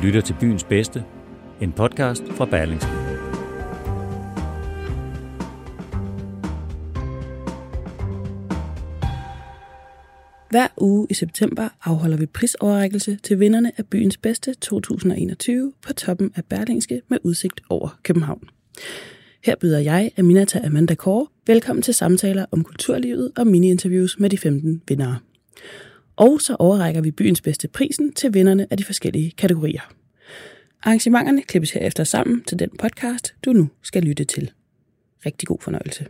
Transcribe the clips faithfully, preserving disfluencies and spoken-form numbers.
lytter til Byens Bedste, en podcast fra Berlingske. Hver uge i september afholder vi prisoverrækkelse til vinderne af Byens Bedste to tusind og enogtyve på toppen af Berlingske med udsigt over København. Her byder jeg, Aminata Amanda Kåre, velkommen til samtaler om kulturlivet og mini-interviews med de femten vindere. Og så overrækker vi Byens Bedste prisen til vinderne af de forskellige kategorier. Arrangementerne klippes herefter sammen til den podcast, du nu skal lytte til. Rigtig god fornøjelse.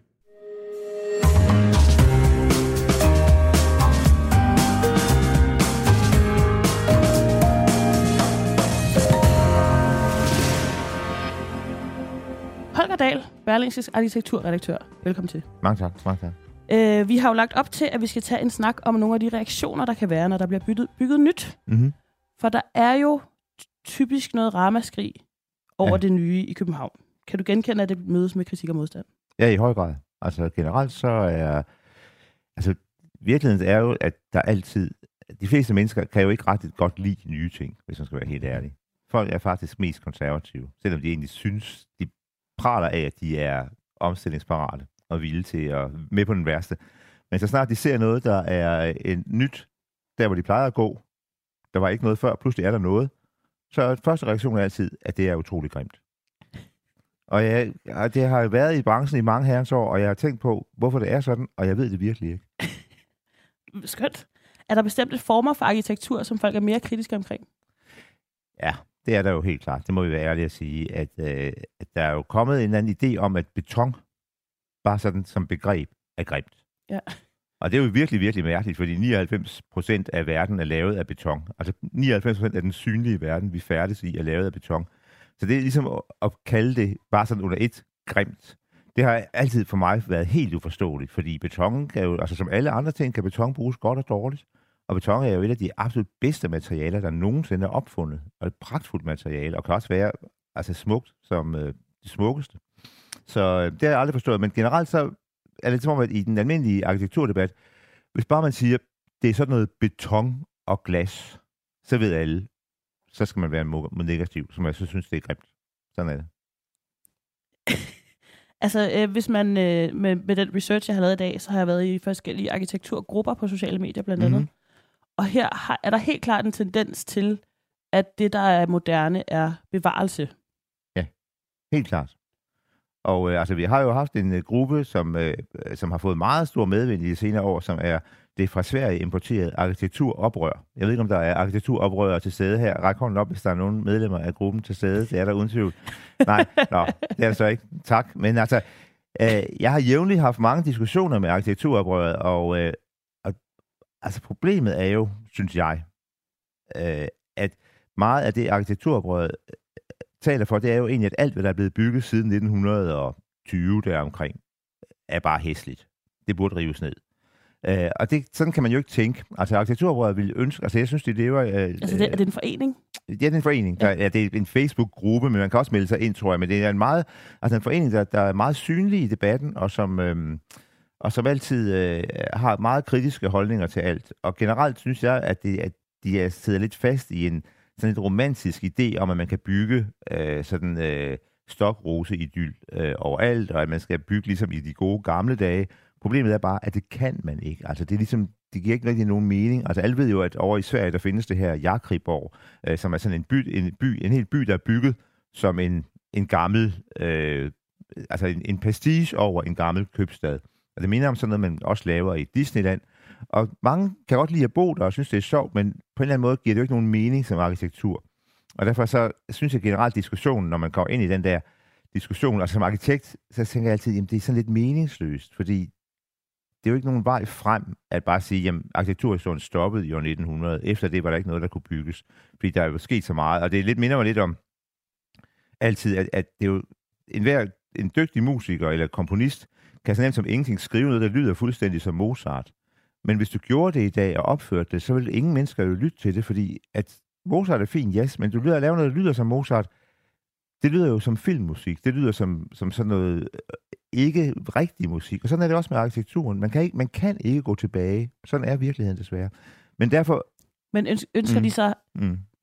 Holger Dahl, Berlingskes arkitekturredaktør. Velkommen til. Mange tak. Mange tak. Øh, vi har jo lagt op til, at vi skal tage en snak om nogle af de reaktioner, der kan være, når der bliver bygget, bygget nyt. Mm-hmm. For der er jo typisk noget ramaskrig over ja. det nye i København. Kan du genkende, at det mødes med kritik og modstand? Ja, i høj grad. Altså generelt så er... Altså virkeligheden er jo, at der altid... De fleste mennesker kan jo ikke ret godt lide nye ting, hvis man skal være helt ærlig. Folk er faktisk mest konservative, selvom de egentlig synes, de praler af, at de er omstillingsparate og villige til at med på den værste. Men så snart de ser noget, der er en nyt, der hvor de plejer at gå, der var ikke noget før, pludselig er der noget, så første reaktion er altid, at det er utrolig grimt. Og jeg, det har jo været i branchen i mange herrens år, og jeg har tænkt på, hvorfor det er sådan, og jeg ved det virkelig ikke. Skønt. Er der bestemte former for arkitektur, som folk er mere kritiske omkring? Ja, det er der jo helt klart. Det må vi være ærlige at sige, at, øh, at der er jo kommet en eller anden idé om, at beton, bare sådan som begreb, er grimt. Ja. Og det er jo virkelig, virkelig mærkeligt, fordi nioghalvfems procent af verden er lavet af beton. Altså nioghalvfems procent af den synlige verden, vi færdes i, er lavet af beton. Så det er ligesom at, at kalde det bare sådan under et grimt. Det har altid for mig været helt uforståeligt, fordi beton kan jo, altså som alle andre ting, kan beton bruges godt og dårligt. Og beton er jo et af de absolut bedste materialer, der nogensinde er opfundet. Og et pragtfuldt materiale, og kan også være altså smukt som øh, det smukkeste. Så øh, det har jeg aldrig forstået. Men generelt så er det som om, at i den almindelige arkitekturdebat, hvis bare man siger, det er sådan noget beton og glas, så ved alle, så skal man være negativ, som jeg så synes, det er grimt. Sådan er det. Altså, øh, hvis man øh, med, med den research, jeg har lavet i dag, så har jeg været i forskellige arkitekturgrupper på sociale medier blandt andet. Mm-hmm. Og her har, er der helt klart en tendens til, at det, der er moderne, er bevarelse. Ja, helt klart. Og øh, altså, vi har jo haft en uh, gruppe, som, øh, som har fået meget stor medvind i de senere år, som er det fra Sverige importerede arkitekturoprør. Jeg ved ikke, om der er arkitekturoprørere til stede her. Ræk hånden op, hvis der er nogen medlemmer af gruppen til stede. Det er der uden tvivl. Nej, nå, det er der så ikke. Tak. Men altså, øh, jeg har jævnligt haft mange diskussioner med arkitekturoprøret, og, øh, og altså, problemet er jo, synes jeg, øh, at meget af det arkitekturoprøret taler for, det er jo egentlig, at alt, hvad der er blevet bygget siden nitten tyve deromkring, er bare hæsligt. Det burde rives ned. Uh, og det, sådan kan man jo ikke tænke. Altså, arkitekturoprøret vil ønske... Altså, jeg synes, de lever... Uh, altså, det, er det en forening? Ja, det er en forening. Ja. Der, ja, det er en Facebook-gruppe, men man kan også melde sig ind, tror jeg. Men det er en meget... Altså, en forening, der, der er meget synlig i debatten, og som, øhm, og som altid øh, har meget kritiske holdninger til alt. Og generelt synes jeg, at, det, at de er sidder lidt fast i en sådan et romantisk idé om, at man kan bygge øh, sådan øh, stokrose-idyl øh, overalt, og at man skal bygge ligesom i de gode gamle dage. Problemet er bare, at det kan man ikke. Altså, det er ligesom, det giver ikke rigtig nogen mening. Altså, alle ved jo, at over i Sverige, der findes det her Jakriborg, øh, som er sådan en by, en by, en hel by, der er bygget som en, en gammel, øh, altså en, en pastiche over en gammel købstad. Og det minder om sådan noget, man også laver i Disneyland. Og mange kan godt lide at bo der og synes, det er sjovt, men på en eller anden måde giver det jo ikke nogen mening som arkitektur. Og derfor så synes jeg generelt diskussionen, når man går ind i den der diskussion, altså som arkitekt, så tænker jeg altid, at det er sådan lidt meningsløst, fordi det er jo ikke nogen vej frem at bare sige, at arkitekturhistorien stoppede i år nitten hundrede. Efter det var der ikke noget, der kunne bygges, fordi der er jo sket så meget. Og det er lidt, minder mig lidt om altid, at, at det er jo enhver, en dygtig musiker eller komponist kan så nemt som ingenting skrive noget, der lyder fuldstændig som Mozart. Men hvis du gjorde det i dag og opførte det, så ville ingen mennesker jo lytte til det, fordi at Mozart er fint, yes, men du lyder at lave noget, der lyder som Mozart. Det lyder jo som filmmusik. Det lyder som, som sådan noget ikke rigtig musik. Og sådan er det også med arkitekturen. Man kan ikke, man kan ikke gå tilbage. Sådan er virkeligheden desværre. Men derfor... Men ønsker mm, de så mm.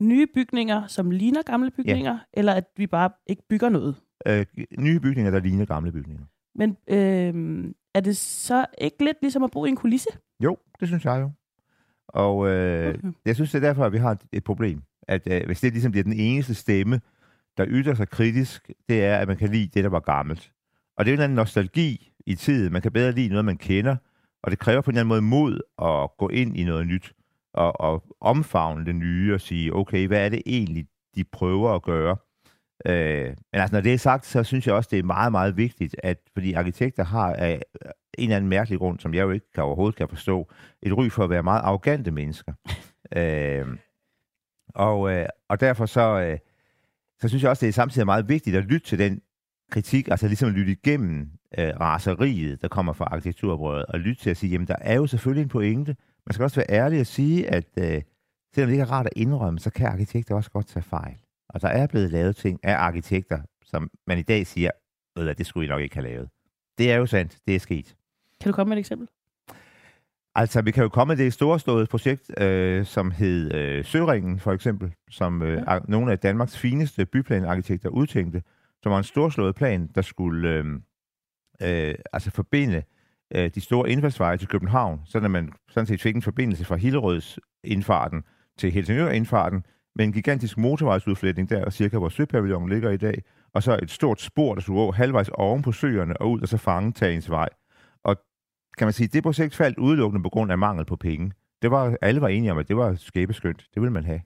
nye bygninger, som ligner gamle bygninger, ja. Eller at vi bare ikke bygger noget? Øh, nye bygninger, der ligner gamle bygninger. Men øh, er det så ikke lidt ligesom at bo i en kulisse? Jo, det synes jeg jo. Og øh, okay. jeg synes, det er derfor, at vi har et, et problem. At øh, hvis det ligesom bliver den eneste stemme, der ytrer sig kritisk, det er, at man kan lide det, der var gammelt. Og det er jo en anden nostalgi i tiden. Man kan bedre lide noget, man kender, og det kræver på en eller anden måde mod at gå ind i noget nyt, og, og omfavne det nye og sige, okay, hvad er det egentlig, de prøver at gøre? Øh, men altså, når det er sagt, så synes jeg også, det er meget, meget vigtigt, at fordi arkitekter har af en eller anden mærkelig grund, som jeg jo ikke kan, overhovedet kan forstå, et ry for at være meget arrogante mennesker. øh, og, øh, og derfor så, øh, så synes jeg også, det er samtidig meget vigtigt at lytte til den kritik, altså ligesom at lytte igennem øh, raseriet, der kommer fra arkitekturoprøret, og lytte til at sige, jamen der er jo selvfølgelig en pointe. Man skal også være ærlig og sige, at øh, selvom det ikke er rart at indrømme, så kan arkitekter også godt tage fejl. Og der er blevet lavet ting af arkitekter, som man i dag siger, at det skulle I nok ikke have lavet. Det er jo sandt, det er sket. Kan du komme med et eksempel? Altså, vi kan jo komme med det storslåede projekt, øh, som hed øh, Søringen, for eksempel, som øh, ja. nogle af Danmarks fineste byplanarkitekter udtænkte, som var en storslået plan, der skulle øh, øh, altså forbinde øh, de store indfaldsveje til København, så at man sådan set fik en forbindelse fra Hillerøds indfarten til Helsingør indfarten, med en gigantisk motorvejsudflætning der, og cirka hvor Søpavillonen ligger i dag, og så et stort spor, der skulle gå halvvejs oven på søerne og ud, og så fange Tagens Vej. Og kan man sige, det projekt faldt udelukkende på grund af mangel på penge. Det var, alle var enige om, at det var skæbeskønt. Det ville man have.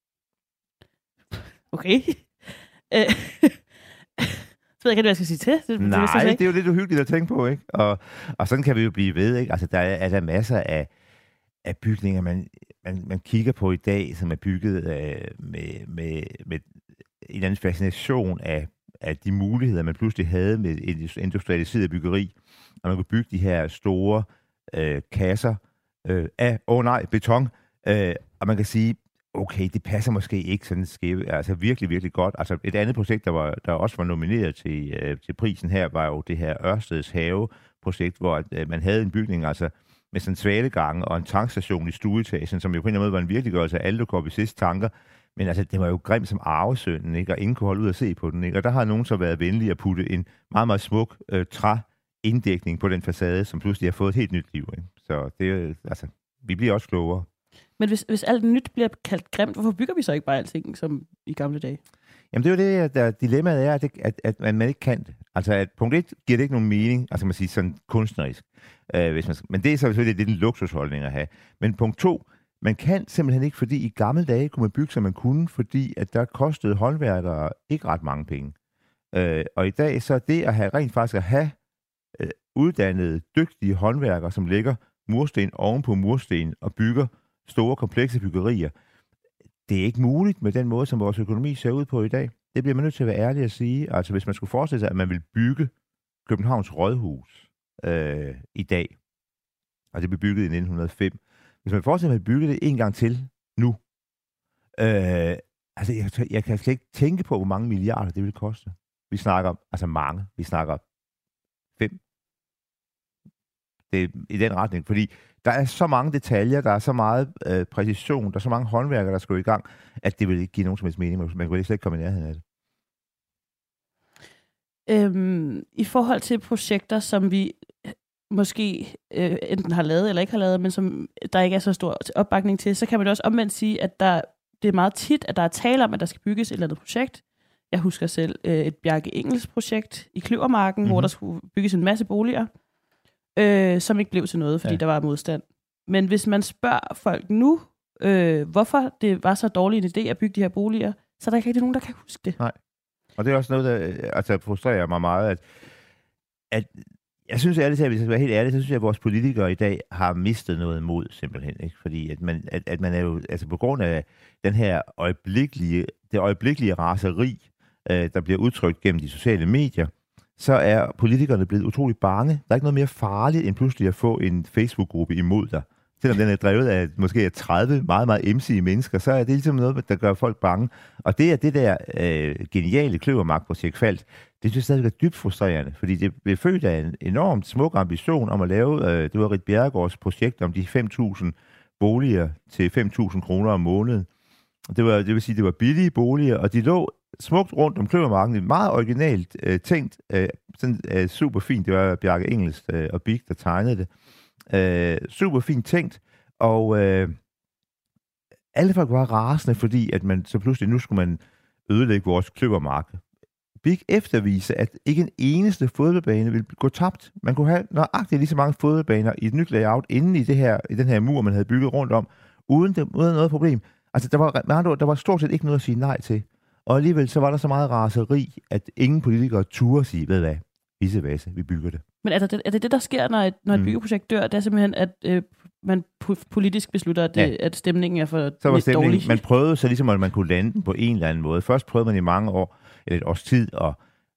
Okay. Øh, så ved jeg ikke, hvad jeg skal sige til. Det, Nej, det, det er jo lidt uhyggeligt at tænke på, ikke? Og, og sådan kan vi jo blive ved, ikke? Altså, der er, er der masser af, af bygninger, man, man, man kigger på i dag, som er bygget øh, med, med, med en eller anden fascination af, af de muligheder, man pludselig havde med et industrialiseret byggeri. Og man kunne bygge de her store øh, kasser øh, af, åh oh nej, beton. Øh, og man kan sige, okay, det passer måske ikke sådan skæve, altså virkelig, virkelig godt. Altså et andet projekt, der, var, der også var nomineret til, øh, til prisen her, var jo det her Ørsteds Have-projekt, hvor øh, man havde en bygning, altså med sådan en svalegang og en tankstation i stueetagen, som jo på en eller anden måde var en virkeliggørelse af alle Corbusier's tanker. Men altså, det var jo grimt som arvesønnen, ikke? Og ingen kunne holde ud at se på den, ikke? Og der har nogen så været venlige at putte en meget, meget smuk øh, træinddækning på den facade, som pludselig har fået et helt nyt liv, ikke? Så det, altså, vi bliver også klogere. Men hvis, hvis alt nyt bliver kaldt grimt, hvorfor bygger vi så ikke bare alting som i gamle dage? Jamen det er jo det, der dilemmaet er, at, det, at, at man ikke kan det. Altså at punkt et giver det ikke nogen mening, altså man siger sådan kunstnerisk. Øh, hvis man, men det er så selvfølgelig lidt en luksusholdning at have. Men punkt to, man kan simpelthen ikke, fordi i gamle dage kunne man bygge, som man kunne, fordi at der kostede håndværkere ikke ret mange penge. Øh, og i dag så det at have rent faktisk at have øh, uddannede, dygtige håndværkere, som lægger mursten oven på mursten og bygger store, komplekse byggerier, det er ikke muligt med den måde, som vores økonomi ser ud på i dag. Det bliver man nødt til at være ærlig at sige. Altså hvis man skulle forestille sig, at man vil bygge Københavns Rådhus øh, i dag, og det blev bygget i nitten hundrede og fem. Hvis man forestiller sig, at man bygger det en gang til nu, øh, altså jeg, jeg kan slet ikke tænke på, hvor mange milliarder det vil koste. Vi snakker om, altså mange, vi snakker fem. Det er i den retning, fordi der er så mange detaljer, der er så meget øh, præcision, der er så mange håndværkere, der skal gå i gang, at det vil ikke give nogen som helst mening. Man kan slet ikke komme i nærheden af det. Øhm, I forhold til projekter, som vi måske øh, enten har lavet eller ikke har lavet, men som der ikke er så stor opbakning til, så kan man også omvendt sige, at der, det er meget tit, at der er tale om, at der skal bygges et eller andet projekt. Jeg husker selv øh, et Bjarke Ingels projekt i Kløvermarken, mm-hmm. hvor der skulle bygges en masse boliger, øh, som ikke blev til noget, fordi ja. der var modstand. Men hvis man spørger folk nu, øh, hvorfor det var så dårlig en idé at bygge de her boliger, så er der ikke rigtig nogen, der kan huske det. Nej. Og det er også noget, der altså, frustrerer mig meget, at, at jeg synes ærligt, at hvis jeg skal være helt ærlig, så synes jeg, at vores politikere i dag har mistet noget mod, simpelthen. Ikke? Fordi at man, at, at man er jo, altså på grund af den her øjeblikkelige, det øjeblikkelige raseri, øh, der bliver udtrykt gennem de sociale medier, så er politikerne blevet utrolig bange. Der er ikke noget mere farligt, end pludselig at få en Facebook-gruppe imod dig. Selvom den er drevet af måske tredive meget, meget emsige mennesker, så er det ligesom noget, der gør folk bange. Og det er det der øh, geniale Kløvermark-projekt Faldt. Det synes jeg stadig er dybt frustrerende, fordi det blev født af en enormt smuk ambition om at lave, øh, det var Ritt Bjerregaards projekt om de fem tusind boliger til fem tusind kroner om måneden. Det, var, det vil sige, det var billige boliger, og de lå smukt rundt om Kløvermarken. Meget originalt øh, tænkt. Øh, sådan øh, super fint. Det var Bjarke Ingels øh, og Big, der tegnede det. Øh, super fint tænkt. Og øh, alle folk var rasende, fordi at man så pludselig, nu skulle man ødelægge vores Kløvermark. Big eftervise, at ikke en eneste fodboldbane ville gå tabt. Man kunne have nøjagtigt lige så mange fodboldbaner i et nyt layout inde i, det her, i den her mur, man havde bygget rundt om, uden, det, uden noget problem. Altså, der var, der var stort set ikke noget at sige nej til. Og alligevel så var der så meget raseri, at ingen politikere turde sige, ved hvad, vissevasse, vi bygger det. Men er det er det, det der sker, når et, når et mm. byggeprojekt dør? Det er simpelthen, at øh, man politisk beslutter, at, det, ja. at stemningen er for så var stemningen, dårlig? Man prøvede så ligesom, at man kunne lande den på en eller anden måde. Først prøvede man i mange år, eller et års tid, og,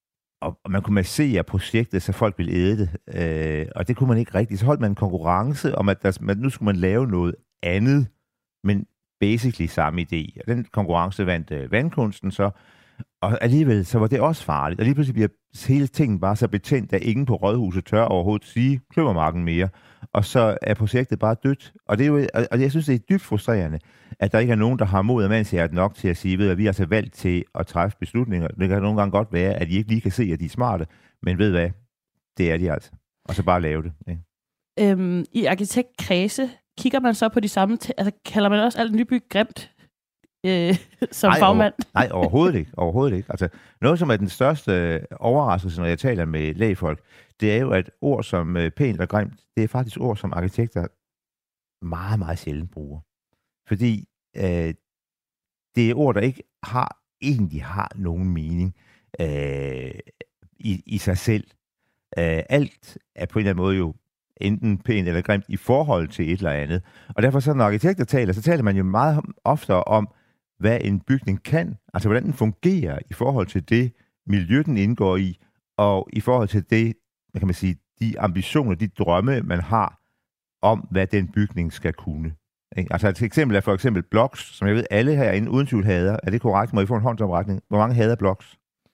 og man kunne massere projektet, så folk ville æde det. Øh, og det kunne man ikke rigtigt. Så holdt man en konkurrence om, at, der, at nu skulle man lave noget andet, men basically samme idé. Og den konkurrence vandt øh, vandkunsten så, og alligevel så var det også farligt. Og lige pludselig bliver hele tingen bare så betændt, at ingen på Rådhuset tør overhovedet sige Kløvermarken mere. Og så er projektet bare dødt. Og, det er jo, og jeg synes, det er dybt frustrerende, at der ikke er nogen, der har mod af mandshjertet nok til at sige, ved at vi er altså valgt til at træffe beslutninger. Det kan nogle gange godt være, at de ikke lige kan se, at de er smarte, men ved hvad, det er de altså. Og så bare lave det. Ikke? Øhm, I arkitektkredse kigger man så på de samme, t- altså kalder man også alt nybyg grimt øh, som nej, fagmand? Over, nej, overhovedet ikke. Overhovedet ikke. Altså, noget, som er den største overraskelse, når jeg taler med lægefolk, det er jo, at ord som øh, pænt og grimt, det er faktisk ord, som arkitekter meget, meget sjældent bruger. Fordi øh, det er ord, der ikke har, egentlig har nogen mening øh, i, i sig selv. Øh, alt er på en eller anden måde jo enten pænt eller grimt i forhold til et eller andet. Og derfor så, når arkitekter taler, så taler man jo meget oftere om, hvad en bygning kan, altså hvordan den fungerer i forhold til det miljø, den indgår i, og i forhold til det, hvad kan man sige, de ambitioner, de drømme, man har om, hvad den bygning skal kunne. Altså et eksempel er for eksempel Bloks, som jeg ved, alle herinde uden tvivl hader. Er det korrekt? Må I få en håndsoprækning? Hvor mange hader Bloks?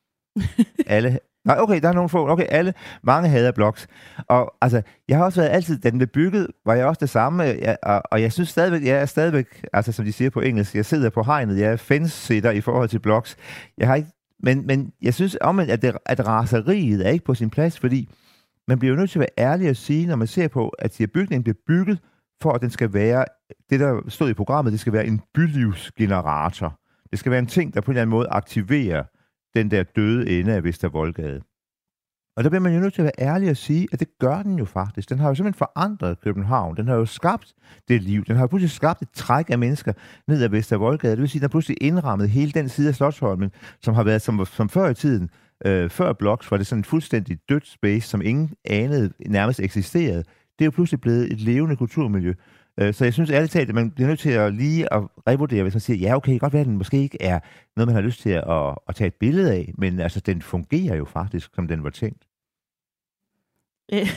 Alle. Nej, okay, der er nogle få. Okay, alle. Mange hader Bloks. Og altså, jeg har også været altid, da den blev bygget, var jeg også det samme. Jeg, og, og jeg synes stadigvæk, jeg er stadigvæk, altså som de siger på engelsk, jeg sidder på hegnet, jeg er fence-sitter i forhold til Bloks. Jeg har ikke, men, men jeg synes omvendt, at, det, at raseriet er ikke på sin plads, fordi man bliver jo nødt til at være ærlig og sige, når man ser på, at de bygningen bliver bygget, for at den skal være, det der stod i programmet, det skal være en bylivsgenerator. Det skal være en ting, der på en eller anden måde aktiverer den der døde ende af Vestervoldgade. Og der bliver man jo nødt til at være ærlig og sige, at det gør den jo faktisk. Den har jo simpelthen forandret København. Den har jo skabt det liv. Den har jo pludselig skabt et træk af mennesker ned ad Vestervoldgade. Det vil sige, at den har pludselig indrammet hele den side af Slotsholmen, som har været som, som før i tiden. Øh, før Bloks var det sådan en fuldstændig dødt space, som ingen anede nærmest eksisterede. Det er jo pludselig blevet et levende kulturmiljø. Øh, så jeg synes ærligt talt, at man bliver nødt til at lige at revurdere, hvis man siger, ja okay, godt være, at den måske ikke er noget, man har lyst til at, at, at tage et billede af, men altså, den fungerer jo faktisk, som den var tænkt. Øh,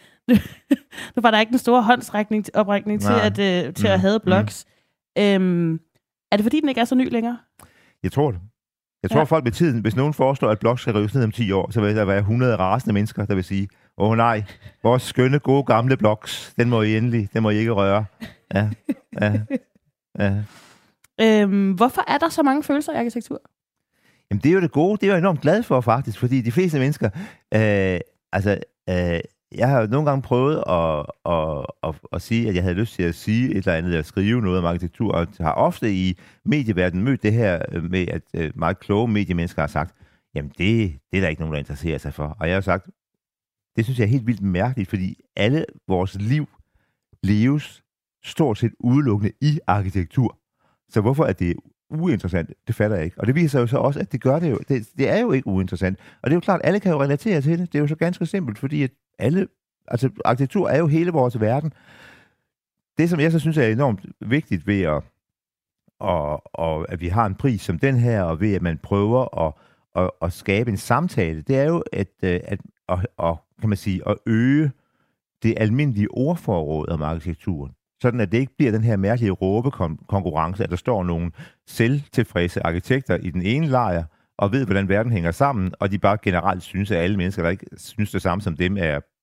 nu var der ikke en stor håndsrækning oprækning til, at, øh, til mm. at have Bloks. Mm. Øhm, er det fordi, den ikke er så ny længere? Jeg tror det. Jeg tror, ja. Folk med tiden, hvis nogen foreslår, at Bloks skal rives ned om ti år, så vil der være hundrede rasende mennesker, der vil sige, åh oh, nej, vores skønne, gode, gamle Bloks, den må I endelig, den må I ikke røre. Ja, ja, ja. Øhm, hvorfor er der så mange følelser i arkitektur? Jamen, det er jo det gode. Det er jeg enormt glad for, faktisk, fordi de fleste mennesker, øh, altså, øh, jeg har jo nogle gange prøvet at, at, at, at sige, at jeg havde lyst til at sige et eller andet, eller skrive noget om arkitektur, og har ofte i medieverdenen mødt det her med, at meget kloge mediemennesker har sagt, jamen det, det er der ikke nogen, der interesserer sig for. Og jeg har sagt, det synes jeg er helt vildt mærkeligt, fordi alle vores liv leves stort set udelukkende i arkitektur. Så hvorfor er det uinteressant? Det fatter jeg ikke. Og det viser jo så også, at det gør det jo. Det, det er jo ikke uinteressant. Og det er jo klart, at alle kan jo relatere til det. Det er jo så ganske simpelt, fordi at alle, altså arkitektur er jo hele vores verden. Det, som jeg så synes er enormt vigtigt ved at, og, og at vi har en pris som den her, og ved at man prøver at, at, at skabe en samtale, det er jo at, at, at, at, kan man sige, at øge det almindelige ordforråd om arkitekturen. Sådan at det ikke bliver den her mærkelige råbekonkurrence, at der står nogle selvtilfredse arkitekter i den ene lejr, og ved, hvordan verden hænger sammen, og de bare generelt synes, at alle mennesker, der ikke synes det samme som dem, er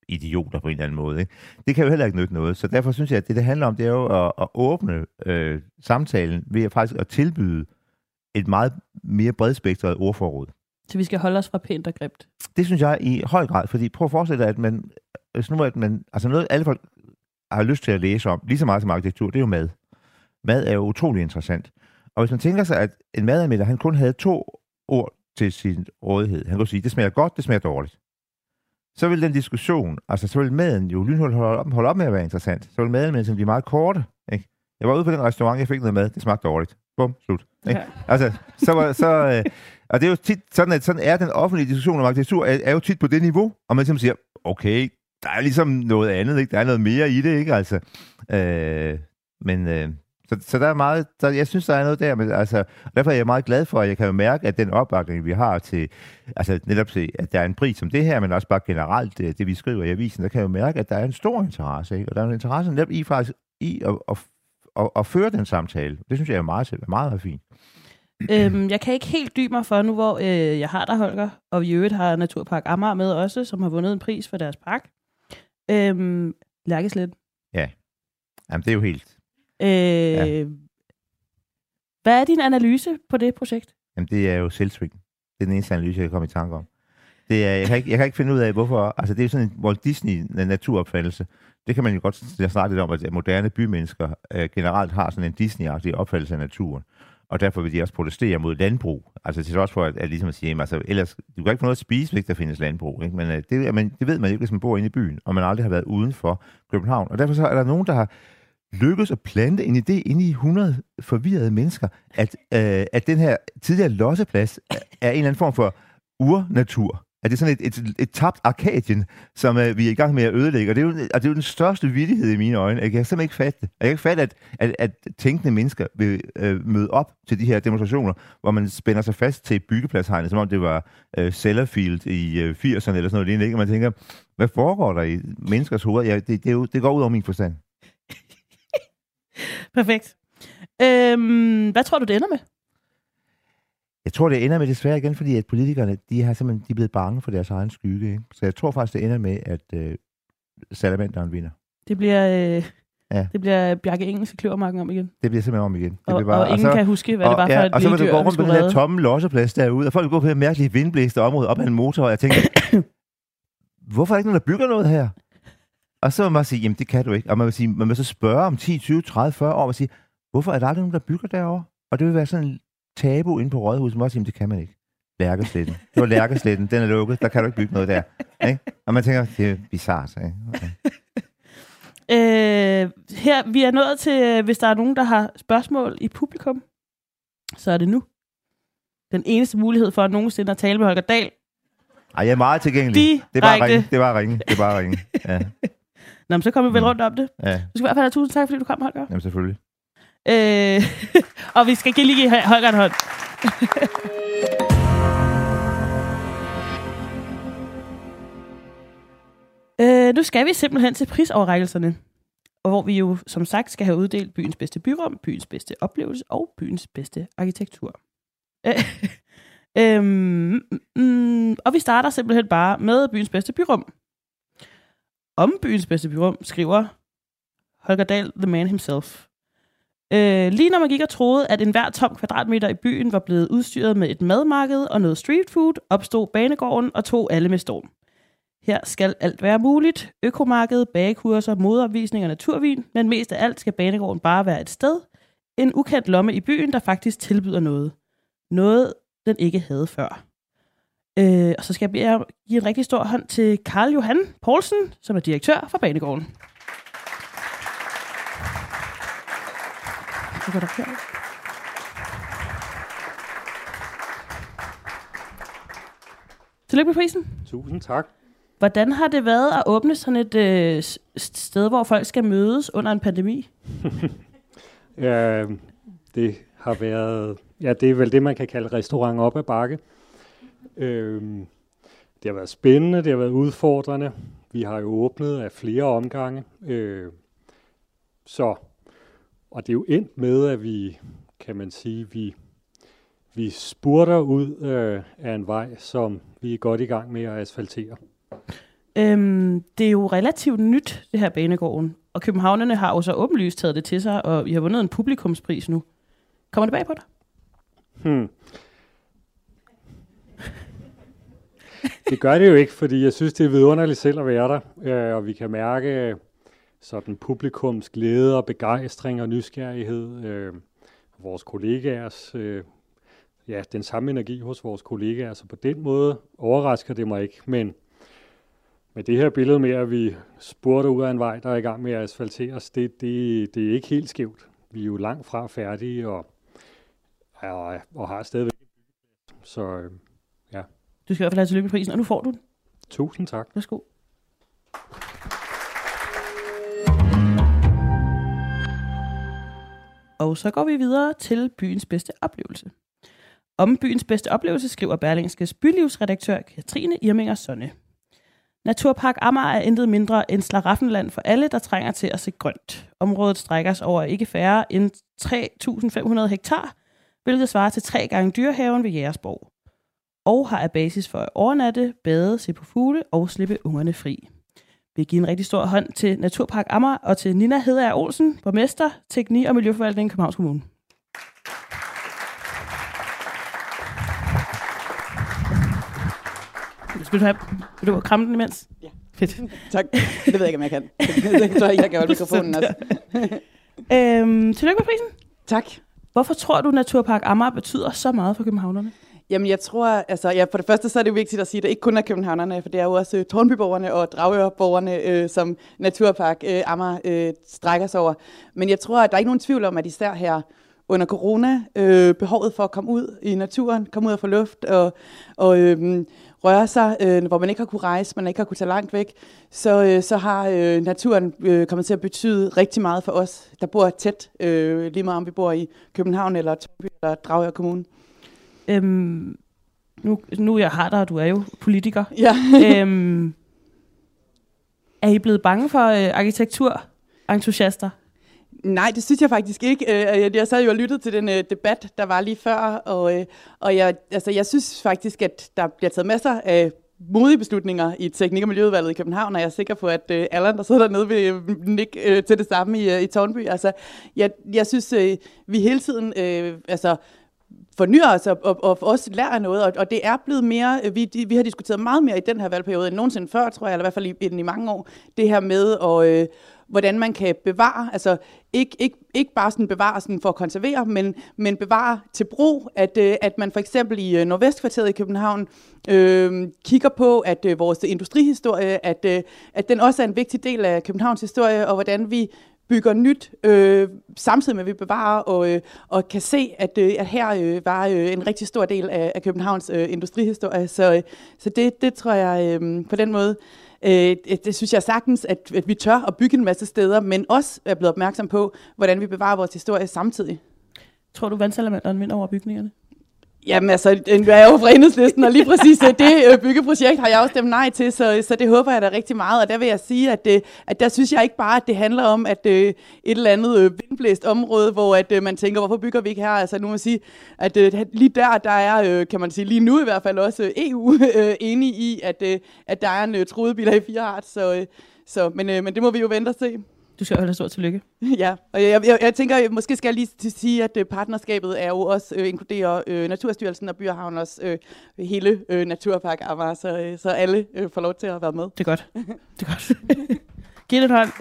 idioter på en eller anden måde. Ikke? Det kan jo heller ikke nytte noget. Så derfor synes jeg, at det, det handler om, det er jo at, at åbne øh, samtalen ved at faktisk at tilbyde et meget mere bredspektret ordforråd. Så vi skal holde os fra pænt og grimt? Det synes jeg i høj grad, fordi prøv at forestille dig, at man, hvis nu, at man, altså noget, alle folk har lyst til at læse om, lige så meget som arkitektur, det er jo mad. Mad er jo utrolig interessant. Og hvis man tænker sig, at en madanmelder, han kun havde to ord til sin rådighed. Han kunne sige, det smager godt, det smager dårligt. Så vil den diskussion, altså så vil maden jo lynhurtigt holde op, holde op med at være interessant. Så vil madanmeldelsen blive meget korte. Ikke? Jeg var ude på den restaurant, jeg fik noget mad, det smagte dårligt. Bum, slut. Ikke? Ja. Altså, så var så... Øh, og det er jo tit sådan, at sådan er den offentlige diskussion om arkitektur, er, er jo tit på det niveau, og man ligesom siger, okay, der er ligesom noget andet, ikke? Der er noget mere i det, ikke? Altså, øh, men... Øh, Så, så der er meget, der, jeg synes, der er noget der, men altså, derfor er jeg meget glad for, at jeg kan jo mærke, at den opbakning, vi har til, altså netop til, at der er en pris som det her, men også bare generelt det, det vi skriver i avisen, der kan jeg jo mærke, at der er en stor interesse, ikke? Og der er en interesse netop i faktisk i at, at, at, at føre den samtale. Det synes jeg er meget, meget, meget fint. Øhm, jeg kan ikke helt dybe mig for nu, hvor øh, jeg har der, Holger, og vi i øvrigt har Naturpark Amager med også, som har vundet en pris for deres park. Øhm, Lærkesletten. Ja, jamen det er jo helt... Øh, ja. Hvad er din analyse på det projekt? Jamen, det er jo selvsving. Det er den eneste analyse, jeg kan komme i tanke om. Det er, jeg, kan ikke, jeg kan ikke finde ud af, hvorfor... Altså, det er jo sådan en Walt Disney-naturopfattelse. Det kan man jo godt snakke lidt om, at moderne bymennesker øh, generelt har sådan en Disney-agtig opfattelse af naturen. Og derfor vil de også protestere mod landbrug. Altså, til trods for, at, at ligesom at sige, altså, ellers, du kan ikke få noget at spise, hvis der findes landbrug. Ikke? Men øh, det, man, det ved man jo ikke, hvis man bor inde i byen, og man aldrig har været uden for København. Og derfor så er der nogen, der har lykkedes at plante en idé inde i hundrede forvirrede mennesker, at, øh, at den her tidligere losseplads er en eller anden form for urnatur. At det er sådan et, et, et tabt Arkadien, som øh, vi er i gang med at ødelægge. Og det er jo, og det er jo den største vittighed i mine øjne. Jeg kan simpelthen ikke fatte det. Jeg kan ikke fatte, at, at, at tænkende mennesker vil øh, møde op til de her demonstrationer, hvor man spænder sig fast til byggepladshegnet, som om det var øh, Sellafield i øh, firserne eller sådan noget lignende. Og man tænker, hvad foregår der i menneskers hoveder? Ja, det, det, er jo, det går ud over min forstand. Perfekt. Øhm, hvad tror du, det ender med? Jeg tror, det ender med desværre igen, fordi at politikerne, de har simpelthen de er blevet bange for deres egen skygge. Ikke? Så jeg tror faktisk, det ender med, at øh, salamanderen vinder. Det bliver, øh, ja. det bliver Bjarke Engels Kløvermarken om igen. Det bliver simpelthen om igen. Det og, bare, og ingen og så, kan huske, hvad og, det var for ja, et og så vil du dyr, gå rundt på den her tomme losseplads derude, og folk går på det mærkelige vindblæste område op ad en motor, og jeg tænker, hvorfor er der ikke nogen, der bygger noget her? Og så vil man sige, jamen det kan du ikke. Og man vil, sige, man vil så spørge om ti, tyve, tredive, fyrre år, og sige, hvorfor er der aldrig nogen, der bygger derovre? Og det vil være sådan en tabu inde på Rådhuset, man også sige, det kan man ikke. Lærkesletten. Det var Lærkesletten, den er lukket, der kan du ikke bygge noget der. Ikke? Og man tænker, det er bizarrt. Ikke? Okay. øh, her, vi er nået til, hvis der er nogen, der har spørgsmål i publikum, så er det nu. Den eneste mulighed for at nogensinde at tale med Holger Dahl. Ej, jeg er meget tilgængelig. Direkte. Det er bare ringe. Det er bare ringe. Det er bare ringe. Ja. Nå, men så kommer vi vel rundt om det. Ja. Du skal i hvert fald have tusind tak, fordi du kom, Holger. Jamen, selvfølgelig. Øh, og vi skal ikke lige give Holger en hånd. øh, nu skal vi simpelthen til prisoverrækkelserne, og hvor vi jo som sagt skal have uddelt byens bedste byrum, byens bedste oplevelse og byens bedste arkitektur. øhm, mm, og vi starter simpelthen bare med byens bedste byrum. Om byens bedste byrum skriver Holger Dahl, the man himself. Øh, lige når man gik og troede, at enhver tom kvadratmeter i byen var blevet udstyret med et madmarked og noget street food, opstod banegården og tog alle med storm. Her skal alt være muligt. Økomarked, bagekurser, modeopvisning og naturvin, men mest af alt skal banegården bare være et sted. En ukendt lomme i byen, der faktisk tilbyder noget. Noget, den ikke havde før. Øh, og så skal jeg give en rigtig stor hånd til Karl Johan Poulsen, som er direktør for banegården. Tillykke med prisen. Tusind tak. Hvordan har det været at åbne sådan et øh, sted, hvor folk skal mødes under en pandemi? Ja, det har været... Ja, det er vel det, man kan kalde restaurant op ad bakke. Øhm, det har været spændende, det har været udfordrende. Vi har jo åbnet af flere omgange. Øh, så... Og det er jo endt med, at vi, kan man sige, vi, vi spurter ud øh, af en vej, som vi er godt i gang med at asfaltere. Øhm, det er jo relativt nyt, det her banegården. Og københavnerne har jo så åbenlyst taget det til sig, og I har vundet en publikumspris nu. Kommer det bag på dig? Hmm. Det gør det jo ikke, fordi jeg synes, det er vidunderligt selv at være der. Øh, og vi kan mærke sådan publikums glæde og begejstring og nysgerrighed. Øh, vores kollegaers, øh, ja, den samme energi hos vores kollegaer. Så på den måde overrasker det mig ikke. Men med det her billede med, at vi spurter ud af en vej, der er i gang med at asfalteres, det, det, det er ikke helt skævt. Vi er jo langt fra færdige og, og, og har stadigvæk. Så øh, ja. Du skal i hvert fald have tillykke med prisen, og nu får du den. Tusind tak. Værsgo. Og så går vi videre til byens bedste oplevelse. Om byens bedste oplevelse skriver Berlingskes bylivsredaktør Katrine Irminger Sonne. Naturpark Amager er intet mindre end slaraffenland for alle, der trænger til at se grønt. Området strækker sig over ikke færre end tre tusind fem hundrede hektar, hvilket svarer til tre gange Dyrehaven ved Jægersborg. Og har af basis for at overnatte, bade, se på fugle og slippe ungerne fri. Vi giver en rigtig stor hånd til Naturpark Amager og til Nina Hedager Olsen, borgmester, teknik- og miljøforvaltning i Københavns Kommune. Vil du, have, vil du kramme den imens? Ja. Fedt. Tak. Det ved jeg ikke, om jeg kan. Det tror jeg ikke, jeg kan holde mikrofonen også. øhm, tillykke med prisen. Tak. Hvorfor tror du, Naturpark Amager betyder så meget for københavnerne? Jamen, jeg tror, altså, ja, for det første så er det jo vigtigt at sige, at det ikke kun er københavnerne, for det er jo også uh, Tårnbyborgerne og Dragørborgerne, uh, som Naturpark uh, Amager uh, strækker sig over. Men jeg tror, at der er ikke nogen tvivl om, at især her under corona, øh, behovet for at komme ud i naturen, komme ud og få luft og, og øh, røre sig, øh, hvor man ikke har kunne rejse, man ikke har kunne tage langt væk, så, øh, så har øh, naturen øh, kommet til at betyde rigtig meget for os, der bor tæt, øh, lige meget om vi bor i København eller Tårnby eller Dragør Kommune. Øhm, nu, nu jeg har dig, og du er jo politiker. Ja. øhm, er I blevet bange for øh, arkitekturentusiaster? Nej, det synes jeg faktisk ikke. Jeg sad jo og lyttede til den debat, der var lige før, og, og jeg, altså, jeg synes faktisk, at der bliver taget masser af modige beslutninger i teknik- og miljøudvalget i København, og jeg er sikker på, at uh, Allan, der sidder dernede, vil nikke uh, til det samme i, uh, i Tårnby. Altså, jeg, jeg synes, uh, vi hele tiden uh, altså, fornyer os og, og, og også lærer noget, og, og det er blevet mere, vi, vi har diskuteret meget mere i den her valgperiode end nogensinde før, tror jeg, eller i hvert fald i, i mange år, det her med, og, øh, hvordan man kan bevare, altså ikke, ikke, ikke bare sådan bevare sådan for at konservere, men, men bevare til brug, at, øh, at man for eksempel i øh, Nordvestkvarteret i København øh, kigger på, at øh, vores industrihistorie, at, øh, at den også er en vigtig del af Københavns historie, og hvordan vi bygger nyt, øh, samtidig med at vi bevarer og, øh, og kan se, at, øh, at her øh, var øh, en rigtig stor del af, af Københavns øh, industrihistorie. Så, øh, så det, det tror jeg øh, på den måde, øh, det synes jeg sagtens, at, at vi tør at bygge en masse steder, men også er blevet opmærksom på, hvordan vi bevarer vores historie samtidig. Tror du, vandsalamander vinder over bygningerne? Jamen altså, jeg er jo fra Enhedslisten, og lige præcis det byggeprojekt har jeg også stemt nej til, så, så det håber jeg da rigtig meget. Og der vil jeg sige, at, det, at der synes jeg ikke bare, at det handler om, at et eller andet vindblæst område, hvor at man tænker, hvorfor bygger vi ikke her? Altså nu må jeg sige, at lige der, der er, kan man sige, lige nu i hvert fald også E U enige i, at, at der er en truet biler i fire art, så, så, men, men det må vi jo vente og se. Du skal jo have stort tillykke. Ja, og jeg, jeg, jeg tænker, måske skal jeg lige sige, at partnerskabet er jo også øh, inkluderer øh, Naturstyrelsen og By og Havn også øh, hele øh, Naturpark Amager, så, øh, så alle øh, får lov til at være med. Det er godt. Det er godt. Giv det en hånd.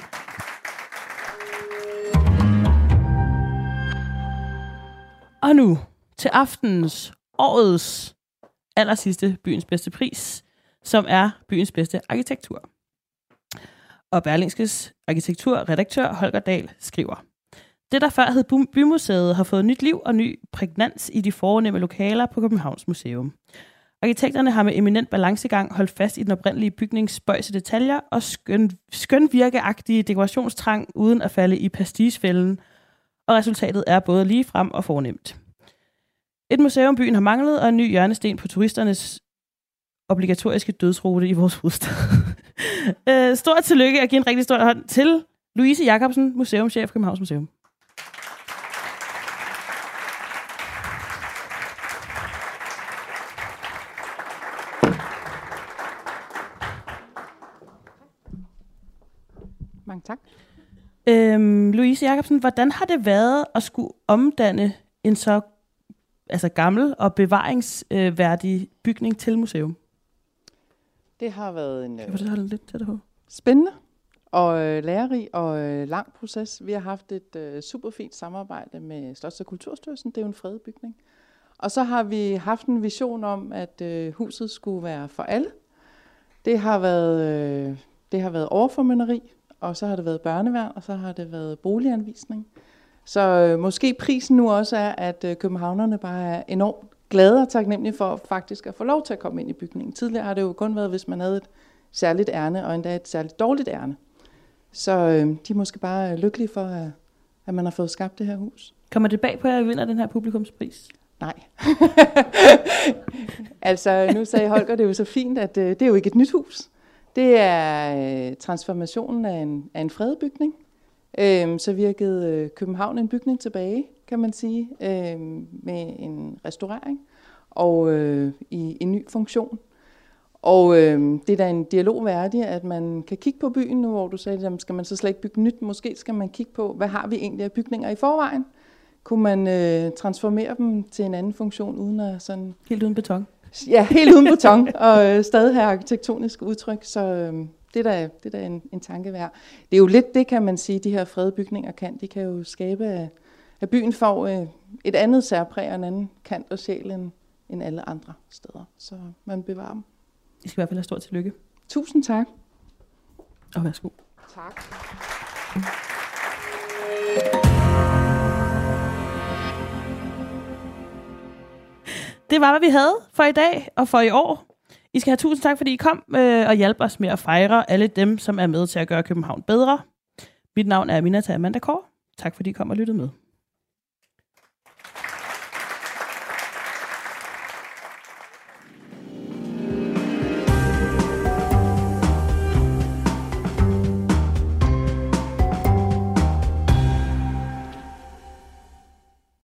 Og nu til aftenens, årets allersidste byens bedste pris, som er byens bedste arkitektur. Og Berlingskes arkitekturredaktør Holger Dahl skriver: Det, der før hed Bymuseet, har fået nyt liv og ny prægnans i de fornemme lokaler på Københavns Museum. Arkitekterne har med eminent balancegang holdt fast i den oprindelige bygnings spøjse detaljer og skøn, skønvirkeagtige dekorationstrang uden at falde i pastisfælden, og resultatet er både ligefrem og fornemt. Et museum byen har manglet, og en ny hjørnesten på turisternes obligatoriske dødsrute i vores hovedstad. uh, stort tillykke og give en rigtig stor hånd til Louise Jacobsen, museumschef Københavns Museum. Mange tak. Øhm, Louise Jacobsen, hvordan har det været at skulle omdanne en så altså gammel og bevaringsværdig bygning til museum? Det har været en Kan du holde lidt til det på? spændende og øh, lærerig og øh, lang proces. Vi har haft et øh, super fint samarbejde med Slots- og Kulturstyrelsen. Det er jo en fredet bygning. Og så har vi haft en vision om, at øh, huset skulle være for alle. Det har været, øh, det har været overformynderi, og så har det været børneværn, og så har det været boliganvisning. Så øh, måske prisen nu også er, at øh, københavnerne bare er enormt glade og taknemmelige for faktisk at få lov til at komme ind i bygningen. Tidligere har det jo kun været, hvis man havde et særligt ærne, og endda et særligt dårligt ærne. Så øh, de er måske bare lykkelige for, at, at man har fået skabt det her hus. Kommer det bag på, at jeg vinder den her publikumspris? Nej. Altså, nu sagde Holger det jo så fint, at øh, det er jo ikke et nyt hus. Det er øh, transformationen af en, af en fredet bygning. Øh, så vi har givet øh, København en bygning tilbage, kan man sige, øh, med en restaurering og øh, i en ny funktion. Og øh, det er da en dialog værdig, at man kan kigge på byen nu, hvor du sagde, at skal man så slet ikke bygge nyt? Måske skal man kigge på, hvad har vi egentlig af bygninger i forvejen? Kunne man øh, transformere dem til en anden funktion, uden at sådan... Helt uden beton? Ja, helt uden beton, og øh, stadig have arkitektonisk udtryk, så øh, det er da, det er da en, en tanke værd. Det er jo lidt det, kan man sige, de her fredede bygninger kan. De kan jo skabe, at, at byen får øh, et andet særpræg og en anden kant og sjæl end, end alle andre steder. Så man bevarer dem. I skal i hvert fald have stort tillykke. Tusind tak. Og værsgo. Tak. Det var, hvad vi havde for i dag og for i år. I skal have tusind tak, fordi I kom øh, og hjalp os med at fejre alle dem, som er med til at gøre København bedre. Mit navn er Aminata Amanda Kåre. Tak fordi I kom og lyttede med.